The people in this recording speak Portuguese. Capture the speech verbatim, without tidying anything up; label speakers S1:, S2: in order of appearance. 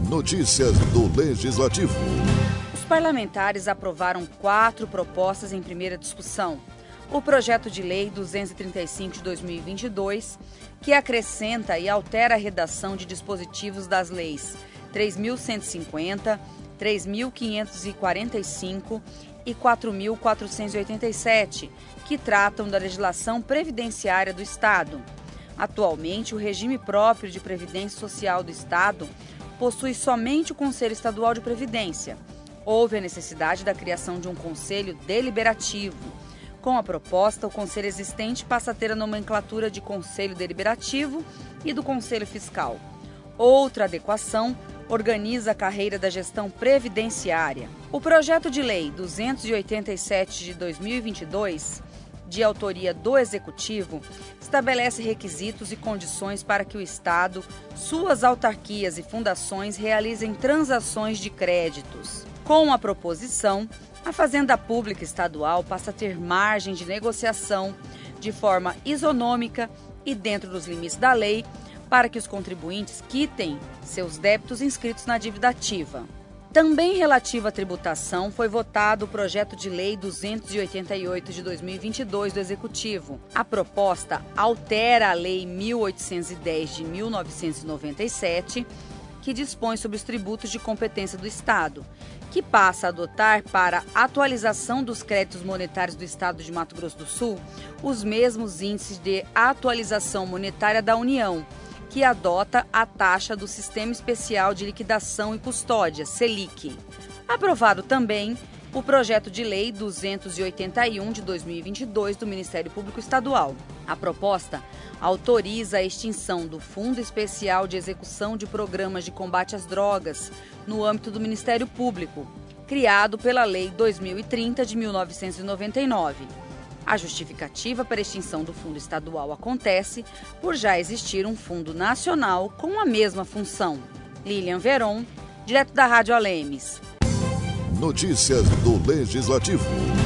S1: Notícias do Legislativo.
S2: Os parlamentares aprovaram quatro propostas em primeira discussão. O projeto de lei duzentos e trinta e cinco de dois mil e vinte e dois, que acrescenta e altera a redação de dispositivos das leis três mil cento e cinquenta, três mil quinhentos e quarenta e cinco e quatro mil quatrocentos e oitenta e sete, que tratam da legislação previdenciária do Estado. Atualmente, o regime próprio de previdência social do Estado possui somente o Conselho Estadual de Previdência. Houve a necessidade da criação de um conselho deliberativo. Com a proposta, o conselho existente passa a ter a nomenclatura de Conselho Deliberativo e do Conselho Fiscal. Outra adequação organiza a carreira da gestão previdenciária. O projeto de lei duzentos e oitenta e sete de dois mil e vinte e dois, de autoria do Executivo, estabelece requisitos e condições para que o Estado, suas autarquias e fundações realizem transações de créditos. Com a proposição, a Fazenda Pública Estadual passa a ter margem de negociação de forma isonômica e dentro dos limites da lei para que os contribuintes quitem seus débitos inscritos na dívida ativa. Também relativo à tributação, foi votado o projeto de lei duzentos e oitenta e oito de dois mil e vinte e dois do Executivo. A proposta altera a Lei mil oitocentos e dez de mil novecentos e noventa e sete, que dispõe sobre os tributos de competência do Estado, que passa a adotar para atualização dos créditos monetários do Estado de Mato Grosso do Sul os mesmos índices de atualização monetária da União, que adota a taxa do Sistema Especial de Liquidação e Custódia, Selic. Aprovado também o projeto de lei duzentos e oitenta e um de dois mil e vinte e dois do Ministério Público Estadual. A proposta autoriza a extinção do Fundo Especial de Execução de Programas de Combate às Drogas no âmbito do Ministério Público, criado pela Lei dois mil e trinta de mil novecentos e noventa e nove. A justificativa para a extinção do fundo estadual acontece por já existir um fundo nacional com a mesma função. Lilian Veron, direto da Rádio Alemes.
S1: Notícias do Legislativo.